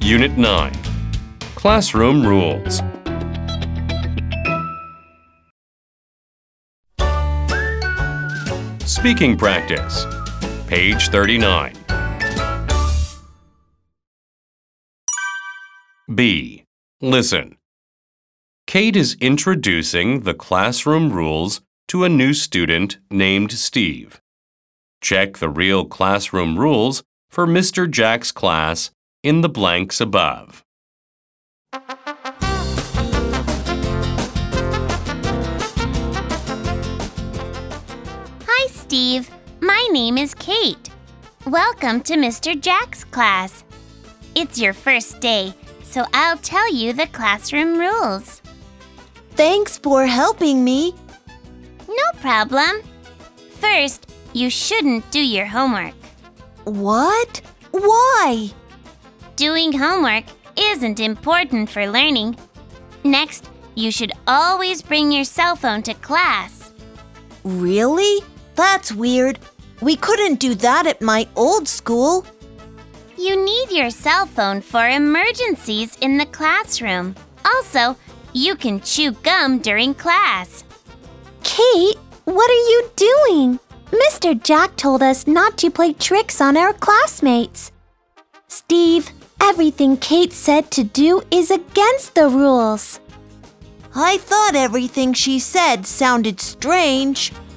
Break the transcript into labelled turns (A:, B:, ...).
A: Unit 9. Classroom Rules. Speaking practice. Page 39. B. Listen. Kate is introducing the classroom rules to a new student named Steve. Check the real classroom rules for Mr. Jack's class in the blanks above.
B: Hi, Steve. My name is Kate. Welcome to Mr. Jack's class. It's your first day, so I'll tell you the classroom rules.
C: Thanks for helping me.
B: No problem. First, you shouldn't do your homework.
C: What? Why?
B: Doing homework isn't important for learning. Next, you should always bring your cell phone to class.
C: Really? That's weird. We couldn't do that at my old school.
B: You need your cell phone for emergencies in the classroom. Also, you can chew gum during class.
D: Kate, what are you doing? Mr. Jack told us not to play tricks on our classmates. Steve, everything Kate said to do is against the rules.
C: I thought everything she said sounded strange.